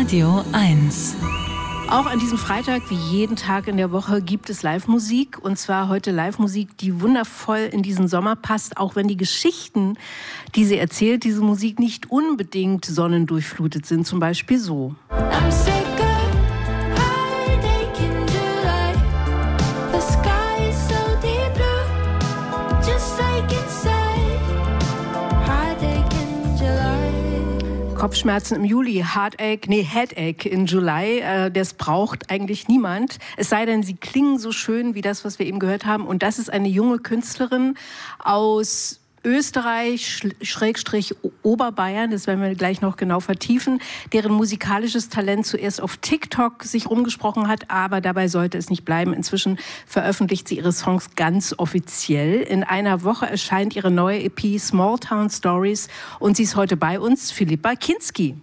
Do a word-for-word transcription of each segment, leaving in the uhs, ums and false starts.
Radio eins. Auch an diesem Freitag, wie jeden Tag in der Woche, gibt es Live-Musik. Und zwar heute Live-Musik, die wundervoll in diesen Sommer passt, auch wenn die Geschichten, die sie erzählt, diese Musik nicht unbedingt sonnendurchflutet sind. Zum Beispiel so. Kopfschmerzen im Juli, Heartache, nee, Headache in July, äh, das braucht eigentlich niemand. Es sei denn, sie klingen so schön wie das, was wir eben gehört haben. Und das ist eine junge Künstlerin aus Österreich, Schrägstrich Oberbayern, das werden wir gleich noch genau vertiefen, deren musikalisches Talent zuerst auf TikTok sich rumgesprochen hat, aber dabei sollte es nicht bleiben. Inzwischen veröffentlicht sie ihre Songs ganz offiziell. In einer Woche erscheint ihre neue E P Small Town Stories und sie ist heute bei uns, Philippa Kinski.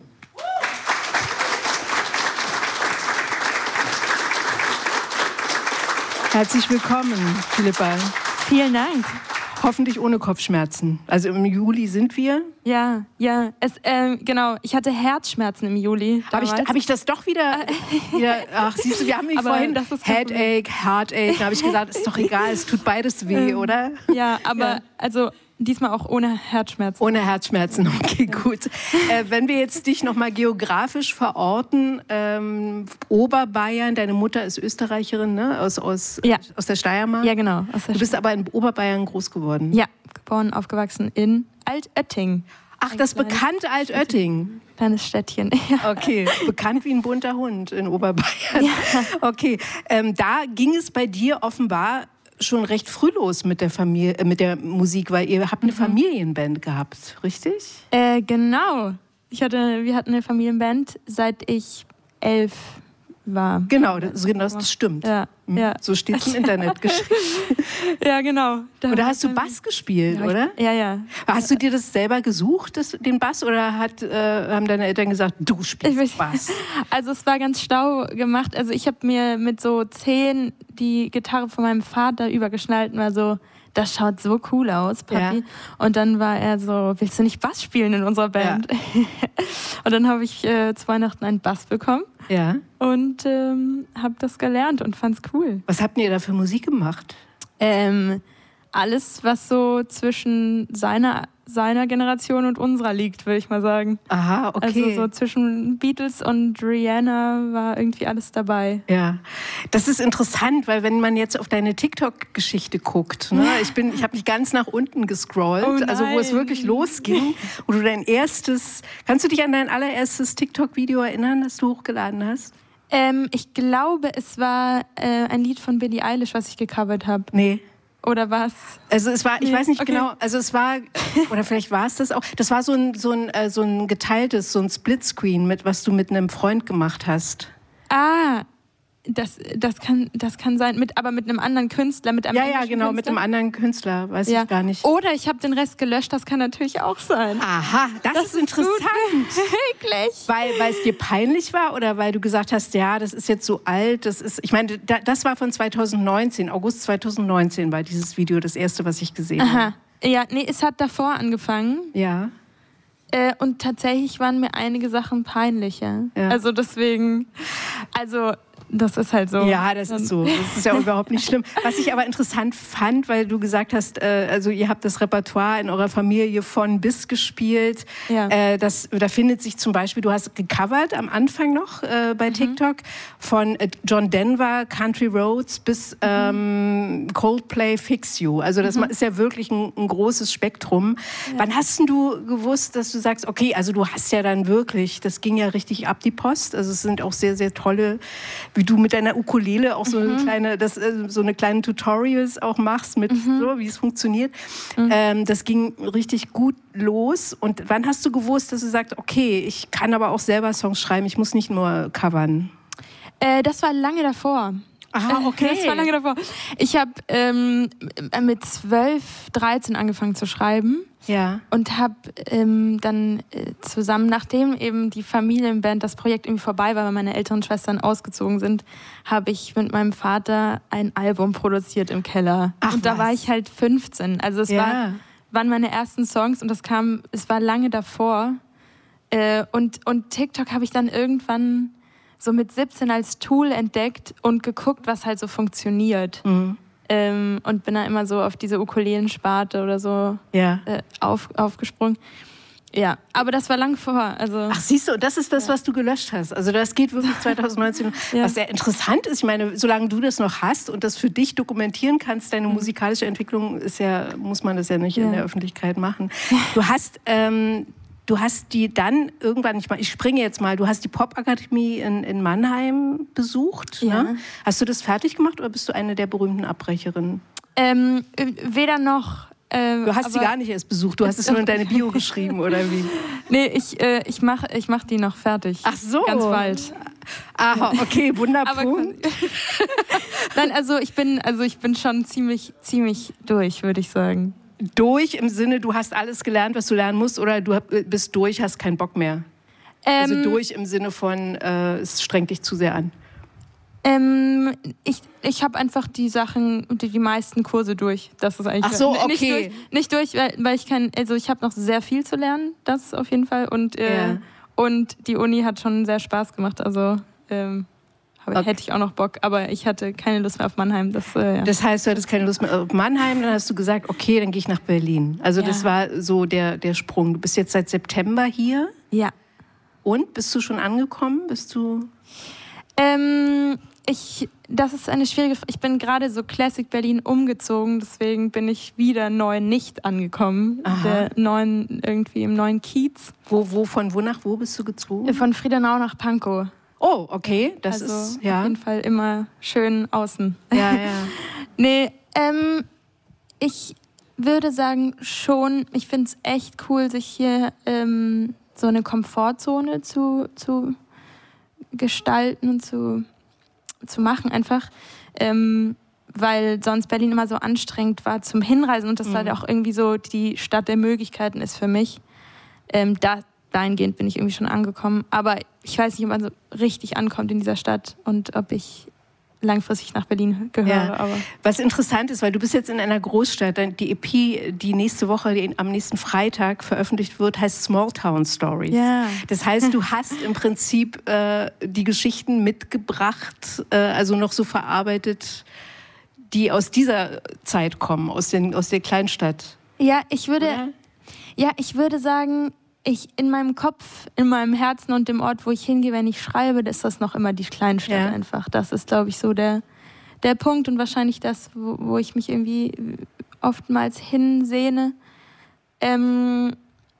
Herzlich willkommen, Philippa. Vielen Dank. Hoffentlich ohne Kopfschmerzen. Also im Juli sind wir. Ja, ja. Es, äh, genau, ich hatte Herzschmerzen im Juli. Habe ich, hab ich das doch wieder, wieder... Ach, siehst du, wir haben nicht vorhin Headache, Heartache. Da habe ich gesagt, ist doch egal, es tut beides weh, oder? Ja, aber ja. also... Diesmal auch ohne Herzschmerzen. Ohne Herzschmerzen, okay, gut. Äh, wenn wir jetzt dich nochmal geografisch verorten, ähm, Oberbayern, deine Mutter ist Österreicherin, ne? Aus, aus, ja. aus der Steiermark? Ja, genau. Aus der du bist aber in Oberbayern groß geworden? Ja, geboren, aufgewachsen in Altötting. Ach, das bekannte Altötting. Kleines Städtchen, ja. Okay, bekannt wie ein bunter Hund in Oberbayern. Ja. Okay, ähm, da ging es bei dir offenbar schon recht früh los mit der Familie, äh, mit der Musik, weil ihr habt eine mhm. Familienband gehabt, richtig? Äh, genau. Ich hatte, wir hatten eine Familienband, seit ich elf war. Genau, das, genau, das stimmt. Ja, mhm. ja. So steht es im Internet geschrieben. Ja, genau. Da Und da hast du Bass gespielt, ja, oder? Ich, ja, ja. Hast du dir das selber gesucht, das, den Bass, oder hat, äh, haben deine Eltern gesagt, du spielst ich, Bass? Also es war ganz schlau gemacht. Also ich habe mir mit so zehn die Gitarre von meinem Vater übergeschnallt und war so, das schaut so cool aus, Papi. Ja. Und dann war er so, willst du nicht Bass spielen in unserer Band? Ja. Und dann habe ich äh, zu Weihnachten einen Bass bekommen. Ja. Und ähm, habe das gelernt und fand's cool. Was habt ihr da für Musik gemacht? Ähm, alles, was so zwischen seiner, seiner Generation und unserer liegt, würde ich mal sagen. Aha, okay. Also so zwischen Beatles und Rihanna war irgendwie alles dabei. Ja, das ist interessant, weil wenn man jetzt auf deine TikTok-Geschichte guckt, ne, ich bin, ich habe mich ganz nach unten gescrollt, oh also wo es wirklich losging, wo du dein erstes, kannst du dich an dein allererstes TikTok-Video erinnern, das du hochgeladen hast? Ähm, ich glaube, es war äh, ein Lied von Billie Eilish, was ich gecovert habe. Nee. Oder was? Also es war, ich weiß nicht okay. genau, also es war, oder vielleicht war es das auch, das war so ein, so ein, äh, so ein geteiltes, so ein Splitscreen, mit was du mit einem Freund gemacht hast. Ah, das, das, kann, das kann sein, mit, aber mit einem anderen Künstler, mit einem Ja, ja, genau, Künstler? mit einem anderen Künstler, weiß ja. ich gar nicht. Oder ich habe den Rest gelöscht, das kann natürlich auch sein. Aha, das, das ist, ist interessant. Wirklich? Weil, weil es dir peinlich war oder weil du gesagt hast, ja, das ist jetzt so alt, das ist, ich meine, da, das war von zwanzig neunzehn, August zwanzig neunzehn war dieses Video das erste, was ich gesehen Aha. habe. Ja, nee, es hat davor angefangen. Ja. Äh, und tatsächlich waren mir einige Sachen peinlicher. Ja. Also deswegen, also das ist halt so. Ja, das ist so. Das ist ja überhaupt nicht schlimm. Was ich aber interessant fand, weil du gesagt hast, äh, also ihr habt das Repertoire in eurer Familie von bis gespielt. Ja. Äh, das, da findet sich zum Beispiel, du hast gecovert am Anfang noch äh, bei mhm. TikTok von äh, John Denver, Country Roads bis ähm, Coldplay, Fix You. Also das mhm. ist ja wirklich ein, ein großes Spektrum. Ja. Wann hast du gewusst, dass du sagst, okay, also du hast ja dann wirklich, das ging ja richtig ab die Post. Also es sind auch sehr, sehr tolle, wie du mit deiner Ukulele auch so eine mhm. kleine, das, so eine kleine Tutorials auch machst, mit mhm. so, wie es funktioniert. Mhm. Ähm, das ging richtig gut los. Und wann hast du gewusst, dass du sagst, okay, ich kann aber auch selber Songs schreiben, ich muss nicht nur covern? Äh, das war lange davor. Aha, okay. Das war lange davor. Ich habe ähm, mit zwölf, dreizehn angefangen zu schreiben. Ja. Und habe ähm, dann äh, zusammen, nachdem eben die Familienband, das Projekt irgendwie vorbei war, weil meine älteren Schwestern ausgezogen sind, habe ich mit meinem Vater ein Album produziert im Keller. Ach, und da was? war ich halt fünfzehn. Also es ja. war, waren meine ersten Songs und das kam, es war lange davor. Äh, und, und TikTok habe ich dann irgendwann so mit siebzehn als Tool entdeckt und geguckt, was halt so funktioniert. Mhm. Ähm, und bin dann immer so auf diese Ukulelen-Sparte oder so ja. äh, auf, aufgesprungen. Ja, aber das war lang vor. Also, Ach, siehst du, das ist das, ja. was du gelöscht hast. Also das geht wirklich zwanzig neunzehn. ja. Was sehr interessant ist, ich meine, solange du das noch hast und das für dich dokumentieren kannst, deine mhm. musikalische Entwicklung, ist ja, muss man das ja nicht ja. in der Öffentlichkeit machen. Du hast, ähm, du hast die dann irgendwann, ich, ich springe jetzt mal, du hast die Popakademie in, in Mannheim besucht. Ja. Ne? Hast du das fertig gemacht oder bist du eine der berühmten Abbrecherinnen? Ähm, weder noch. Ähm, du hast sie gar nicht erst besucht, du hast es nur in deine Bio geschrieben, oder wie? Nee, ich, äh, ich mache ich mach die noch fertig. Ach so. Ganz bald. Aha, okay, Wunderpunkt. Nein, also ich bin, also ich bin schon ziemlich, ziemlich durch, würde ich sagen. Durch im Sinne, du hast alles gelernt, was du lernen musst, oder du bist durch, hast keinen Bock mehr? Ähm, also durch im Sinne von, äh, es strengt dich zu sehr an. Ähm, ich ich habe einfach die Sachen, die, die meisten Kurse durch. Das ist eigentlich Ach so, okay. Nicht durch, nicht durch weil, weil ich kann, also ich habe noch sehr viel zu lernen, das auf jeden Fall. Und, äh, ja. und die Uni hat schon sehr Spaß gemacht, also ähm, hab, okay. hätte ich auch noch Bock. Aber ich hatte keine Lust mehr auf Mannheim. Das, äh, ja. das heißt, du hattest keine Lust mehr auf Mannheim, dann hast du gesagt, okay, dann gehe ich nach Berlin. Also ja. das war so der, der Sprung. Du bist jetzt seit September hier. Ja. Und, bist du schon angekommen? Bist du... Ähm... Ich, das ist eine schwierige Frage. Ich bin gerade so Classic Berlin umgezogen, deswegen bin ich wieder neu nicht angekommen. Der neuen, irgendwie im neuen Kiez. Wo, wo, von wo nach wo bist du gezogen? Von Friedenau nach Pankow. Oh, okay. Das also ist ja auf jeden Fall immer schön außen. Ja, ja. nee, ähm, ich würde sagen schon, ich finde es echt cool, sich hier ähm, so eine Komfortzone zu, zu gestalten und zu zu machen einfach, ähm, weil sonst Berlin immer so anstrengend war zum Hinreisen und das mhm. halt auch irgendwie so die Stadt der Möglichkeiten ist für mich. Ähm, da, dahingehend bin ich irgendwie schon angekommen, aber ich weiß nicht, ob man so richtig ankommt in dieser Stadt und ob ich langfristig nach Berlin gehöre. Ja. Aber was interessant ist, weil du bist jetzt in einer Großstadt, die E P, die nächste Woche, die am nächsten Freitag veröffentlicht wird, heißt Small Town Stories. Ja. Das heißt, du hast im Prinzip äh, die Geschichten mitgebracht, äh, also noch so verarbeitet, die aus dieser Zeit kommen, aus, den, aus der Kleinstadt. Ja, ich würde, Oder? ja, ich würde sagen, ich in meinem Kopf, in meinem Herzen und dem Ort, wo ich hingehe, wenn ich schreibe, ist das noch immer die Kleinstadt ja. einfach. Das ist, glaube ich, so der, der Punkt und wahrscheinlich das, wo, wo ich mich irgendwie oftmals hinsehne. Ähm,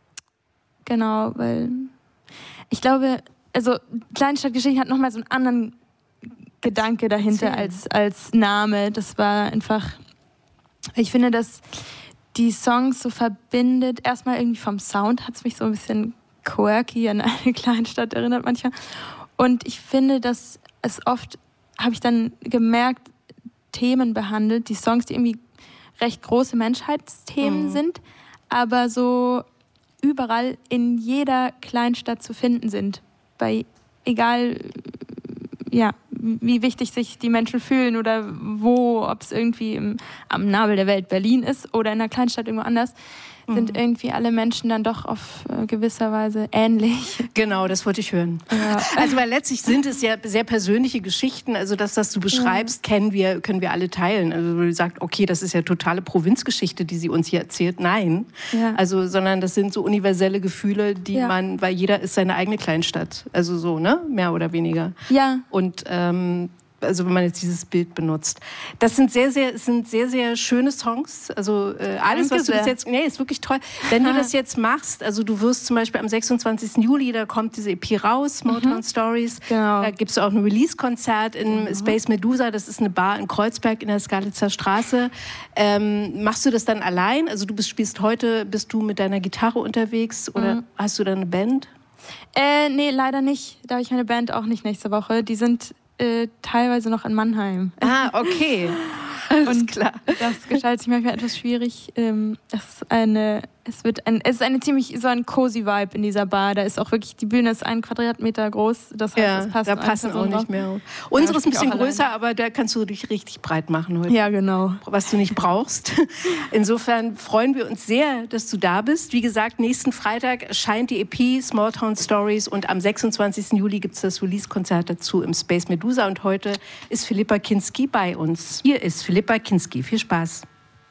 genau, weil ich glaube, also Kleinstadtgeschichte hat nochmal so einen anderen Gedanke dahinter als, als Name. Das war einfach, ich finde, dass die Songs so verbindet. Erstmal irgendwie vom Sound hat es mich so ein bisschen quirky an eine Kleinstadt erinnert manchmal. Und ich finde, dass es oft, habe ich dann gemerkt, Themen behandelt, die Songs, die irgendwie recht große Menschheitsthemen mhm. sind, aber so überall in jeder Kleinstadt zu finden sind. Bei egal, ja, wie wichtig sich die Menschen fühlen oder wo, ob es irgendwie im, am Nabel der Welt Berlin ist oder in einer Kleinstadt irgendwo anders, mhm. sind irgendwie alle Menschen dann doch auf äh, gewisser Weise ähnlich. Genau, das wollte ich hören. Ja. Also weil letztlich sind es ja sehr persönliche Geschichten, also das, was du beschreibst, ja. kennen wir, können wir alle teilen. Also du sagst, okay, das ist ja totale Provinzgeschichte, die sie uns hier erzählt. Nein, ja. also, sondern das sind so universelle Gefühle, die ja. man, weil jeder ist seine eigene Kleinstadt, also so, ne, mehr oder weniger. Ja. Und ähm, also wenn man jetzt dieses Bild benutzt. Das sind sehr, sehr, sind sehr, sehr schöne Songs. Also äh, alles, Danke was du bis jetzt, nee, ist wirklich toll. Wenn du das jetzt machst, also du wirst zum Beispiel am sechsundzwanzigsten Juli, da kommt diese E P raus, Small Town mhm. Stories. Genau. Da gibt es auch ein Release-Konzert in mhm. Space Medusa, das ist eine Bar in Kreuzberg in der Skalitzer Straße. Ähm, machst du das dann allein? Also du bist, spielst heute, bist du mit deiner Gitarre unterwegs oder mhm. hast du da eine Band? Äh, nee, leider nicht. Da habe ich meine Band auch nicht nächste Woche. Die sind Äh, teilweise noch in Mannheim. Ah, okay. Alles und klar. Das gestaltet sich manchmal etwas schwierig. Ähm, das ist eine Es wird ein, es ist eine ziemlich so ein cozy Vibe in dieser Bar. Da ist auch wirklich, die Bühne ist ein Quadratmeter groß. Das heißt, ja, es passt da passen auch nicht mehr. Unsere ist ein bisschen größer, alleine. Aber da kannst du dich richtig breit machen heute. Ja, genau. Was du nicht brauchst. Insofern freuen wir uns sehr, dass du da bist. Wie gesagt, nächsten Freitag erscheint die E P Small Town Stories und am sechsundzwanzigsten Juli gibt es das Release-Konzert dazu im Space Medusa. Und heute ist Philippa Kinski bei uns. Hier ist Philippa Kinski. Viel Spaß.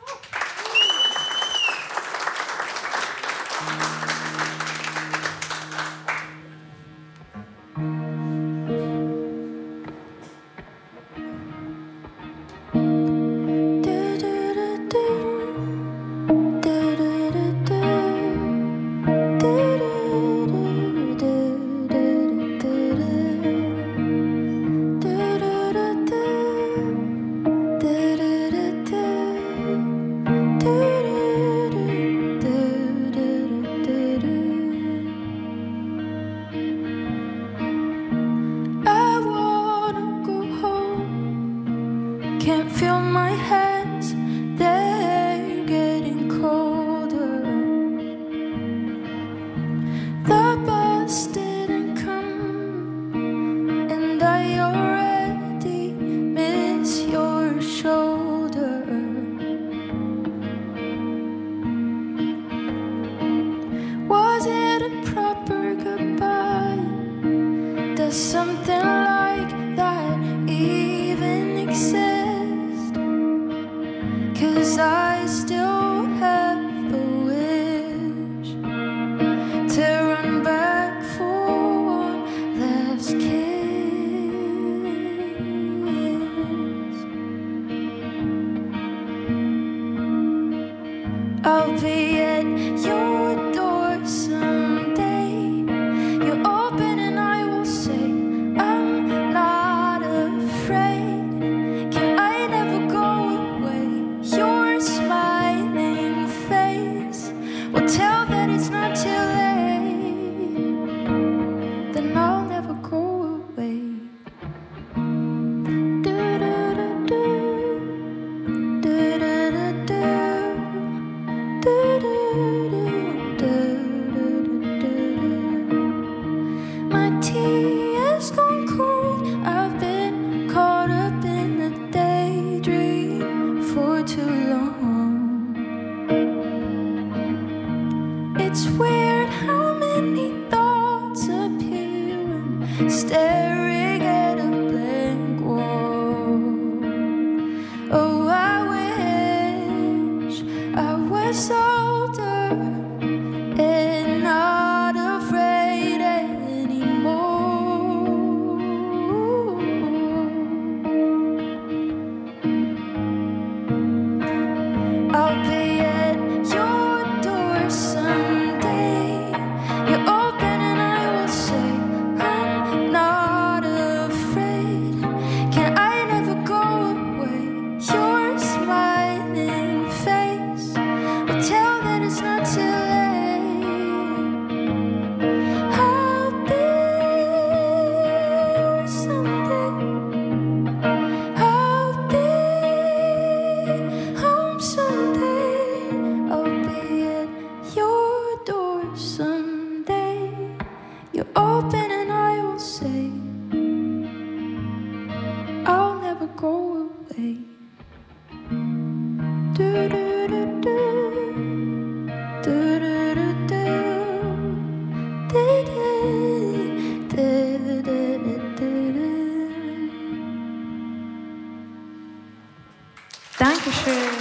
Dankeschön.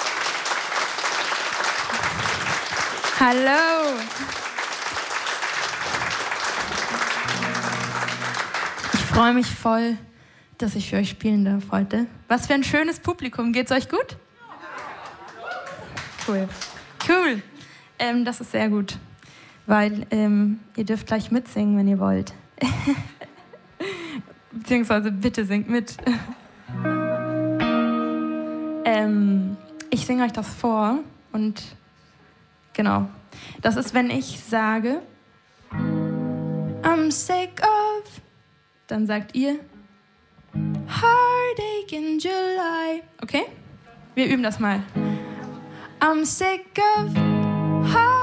Hallo. Ich freue mich voll, dass ich für euch spielen darf heute. Was für ein schönes Publikum. Geht's euch gut? Cool. Cool. Ähm, das ist sehr gut, weil ähm, ihr dürft gleich mitsingen, wenn ihr wollt. Beziehungsweise bitte singt mit. ähm, ich singe euch das vor und genau. Das ist, wenn ich sage, I'm sick of, dann sagt ihr, Heartache in July. Okay? Wir üben das mal. I'm sick of heartache.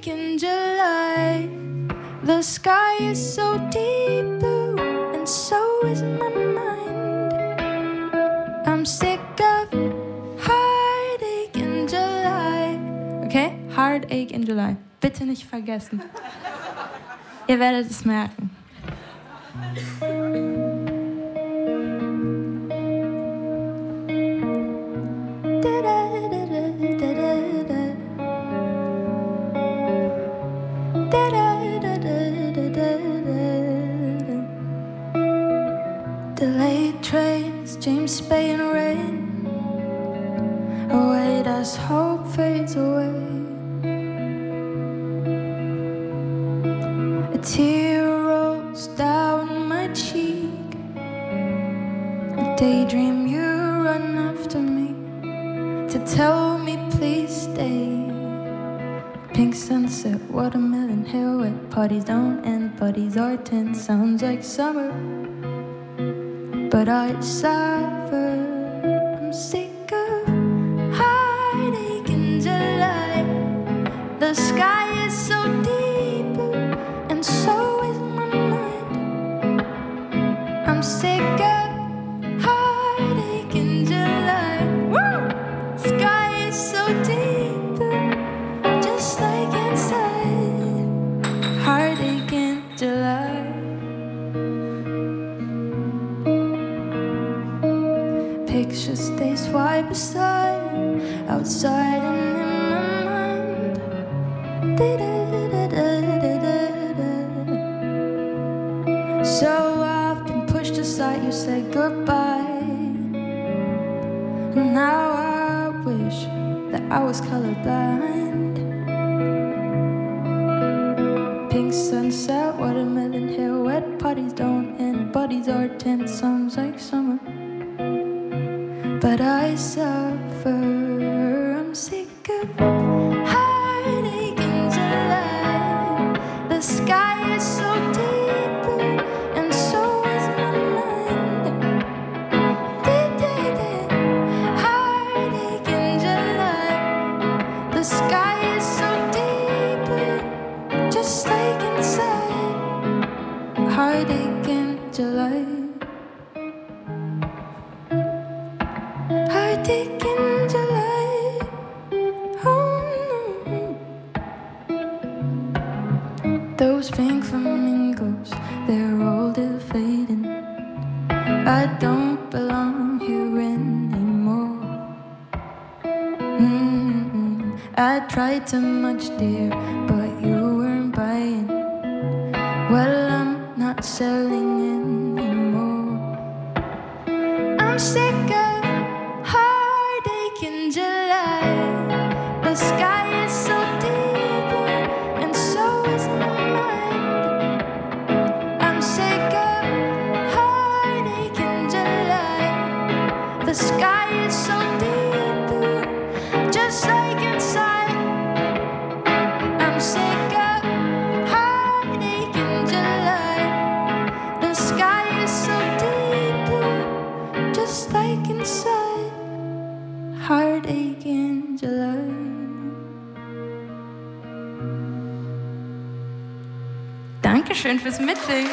heartache in July. The sky is so deep blue, and so is my mind. I'm sick of heartache in July. Okay? Heartache in July. Bitte nicht vergessen. Ihr werdet es merken. Delayed trains, James Bay and rain await as hope fades away. A tear rolls down my cheek. A daydream, you run after me to tell me please stay. Pink sunset, watermelon hair wet. Parties don't end, buddies are ten. Sounds like summer, but I suffer. I'm sick of heartache in July. The sky is so deep blue, and so is my mind. I'm sick of heartache in July. Woo! Sky is so deep blue, just like inside. Heartache in July. Picture stays side beside, outside and in my mind. So I've been pushed aside, you say goodbye. And now I wish that I was colorblind. Pink sunset, watermelon hair wet. Parties don't end, buddies are ten. Sounds like summer, but I suffer. I'm sick of heartache in July. The sky is so deep blue, and so is my mind. Heartache in July. The sky is so deep blue, just like inside. Heartache in July. Heartache in July. Oh no. Those pink flamingos, they're all deflating. I don't belong here anymore. Mm-hmm. I tried too much, dear, but you weren't buying. Well, I'm not selling anymore. I'm sick of heartache in July. The sky is so deep blue, and so is my mind. I'm sick of heartache in July. The sky is so deep blue, just like inside. I'm sick of heartache in July. The sky is so deep blue, just like inside. Heartache in July. Dankeschön fürs Mitsingen.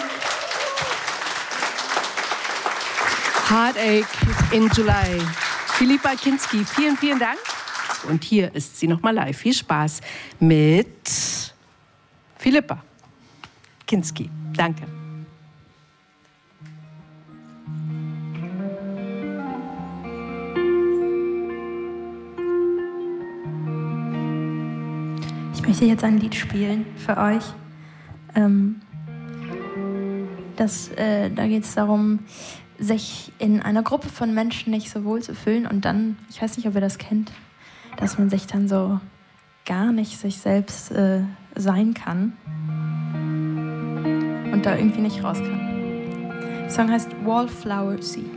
Heartache in July. Philippa Kinski, vielen, vielen Dank. Und hier ist sie nochmal live. Viel Spaß mit Philippa Kinski. Danke. Ich möchte jetzt ein Lied spielen für euch. Ähm, das, äh, da geht es darum, sich in einer Gruppe von Menschen nicht so wohl zu fühlen und dann, ich weiß nicht, ob ihr das kennt, dass man sich dann so gar nicht sich selbst äh, sein kann und da irgendwie nicht raus kann. Der Song heißt Wallflower Seed.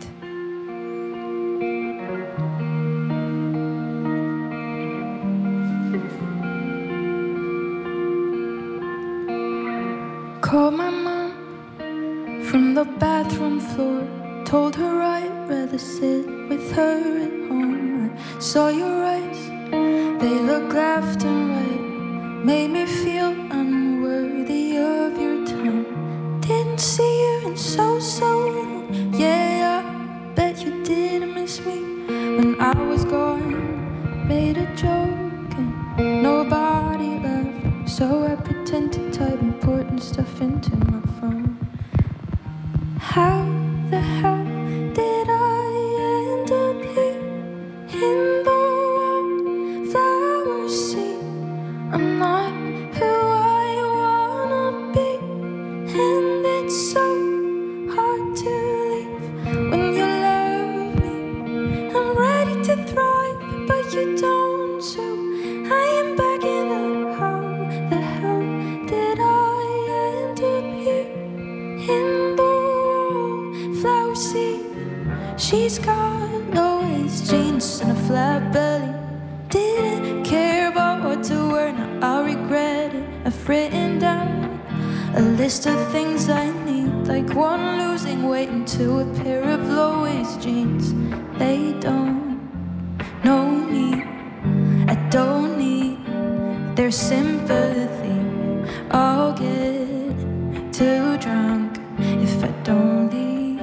Called my mom from the bathroom floor. Told her I'd rather sit with her at home. I saw your eyes, they look left and right made me feel unworthy of your time. Didn't see you in so, so long. Yeah, I bet you did miss me when I was gone. Made a joke and nobody laughed, so I pretend to type important stuff into my phone. How the hell did I end up here in the wallflower seat? I'm not who I wanna be, and it's so hard to leave when you love me. I'm ready to thrive, but you don't, so I am back in the how the hell did I end up here in the wallflower seat? She's got low-waist jeans and a flat belly. Didn't care about what to wear, now I'll regret it. I've written down a list of things I need, like one losing weight and two a pair of low-waist jeans. They don't know me, I don't need their sympathy. I'll get too drunk if I don't leave.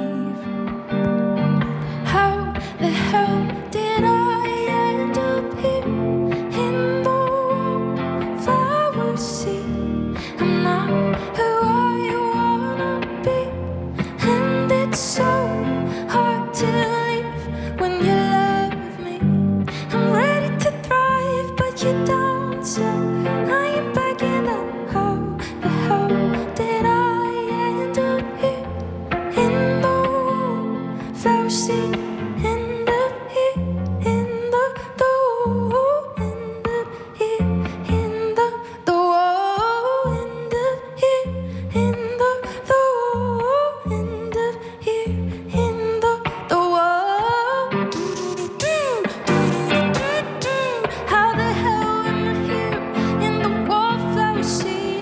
How the hell did I end up here in the wallflower seat? I'm not who I wanna be, and it's so hard to leave when you love me. I'm ready to thrive, but you don't, so I am back in the how the hell did I end up here in the wallflower seat? End up here in the the wall, end up here in the the wall, end up here in the the wall, end up here in the the wall. How the hell am I here in the wallflower seat?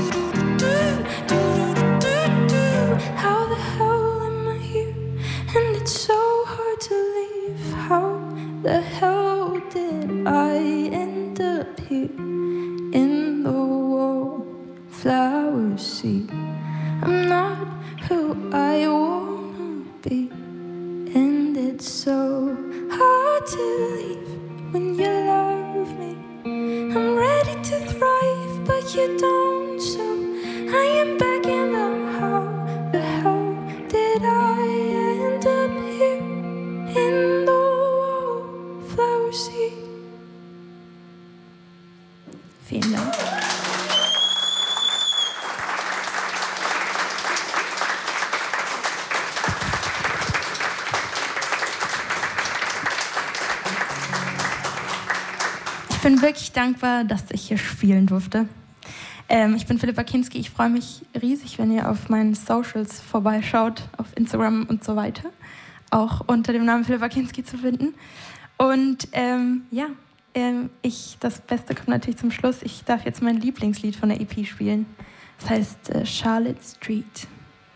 How the hell am I here? And it's so hard to leave. How the hell did I end up here in the wallflower seat? I'm not who I wanna be, and it's so hard to leave when you love me. I'm ready to thrive, but you don't, so I am back in the how the hell did I end up here in the wallflower seat? Vielen Dank. Ich bin wirklich dankbar, dass ich hier spielen durfte. Ähm, ich bin Philippa Kinski. Ich freue mich riesig, wenn ihr auf meinen Socials vorbeischaut, auf Instagram und so weiter. Auch unter dem Namen Philippa Kinski zu finden. Und ähm, ja, ähm, ich, das Beste kommt natürlich zum Schluss. Ich darf jetzt mein Lieblingslied von der E P spielen. Das heißt äh, Charlotte Street.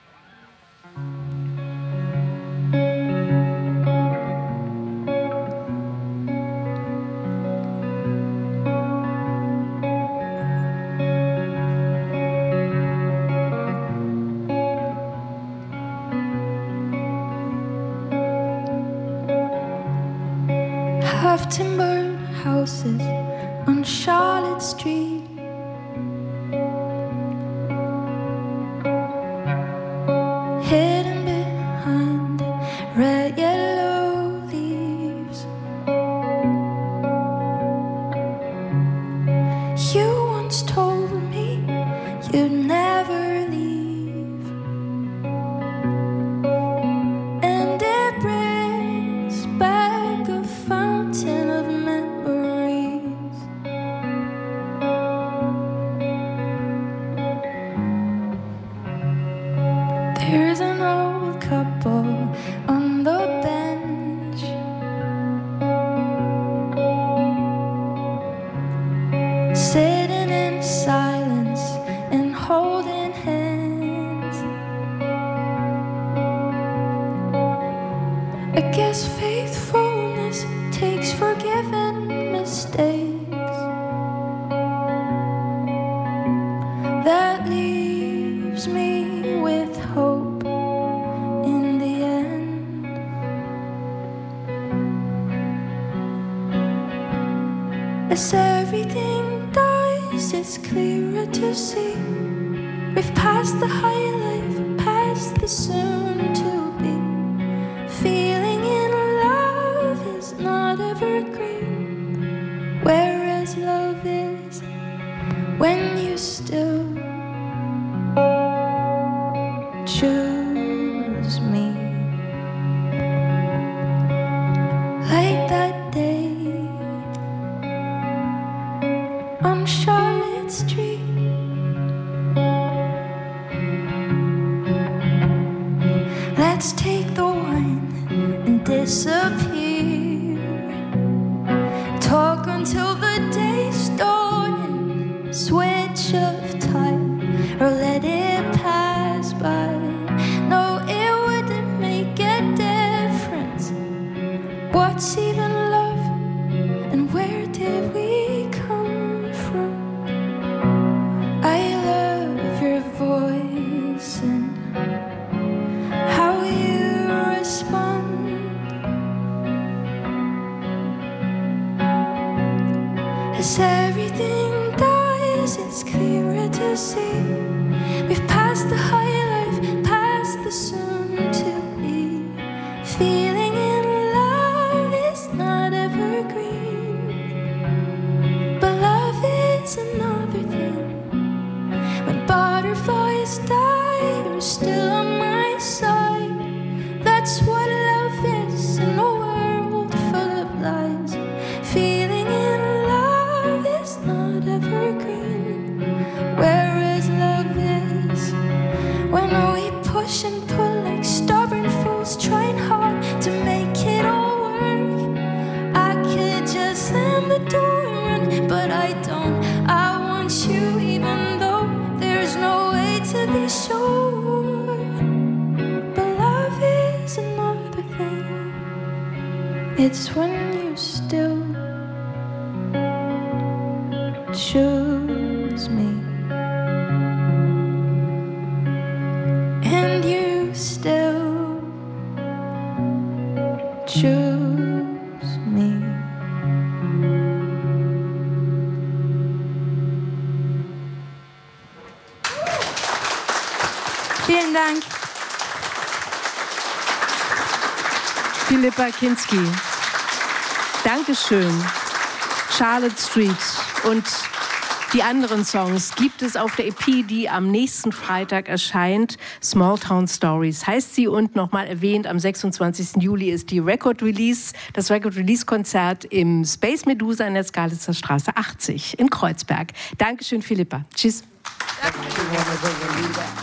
Half timbered houses on Charlotte Street. Hidden behind red yellow leaves. You once told me you'd never leave, and it brings back a fountain of memories. There's an old couple on the bench, sitting in silence and holding hands. I guess faithfulness takes forgiving mistakes. As everything dies, it's clearer to see. We've passed the high life, past the soon to be. Feeling in love is not evergreen, whereas love is when you still choose me. Like that day on Charlotte Street, let's take the wine and disappear. Talk until the day's dawning, switch of time, or let it pass by. No, it wouldn't make a difference. What's even love, and where did we come from? I love your voice and how you respond. As everything dies, it's clearer to see. We've passed the high life, past the soon to be. Feeling in love is not evergreen, but love is another thing. When butterflies die, you're still on my side. That's what love is in a world full of lies. Feeling in love is not evergreen, whereas love is when we push and pull like stubborn fools, trying hard to make it all work. I could just slam the door in, but I don't. I want you even though there's no way to be sure. But love is another thing. It's when you still choose me, and you still choose me. Vielen Dank. Philippa Kinski. Dankeschön. Charlotte Street und die anderen Songs gibt es auf der E P, die am nächsten Freitag erscheint. Small Town Stories heißt sie, und nochmal erwähnt, am sechsundzwanzigsten Juli ist die Record Release, das Record Release Konzert im Space Medusa in der Skalitzer Straße achtzig in Kreuzberg. Dankeschön, Philippa. Tschüss. Danke.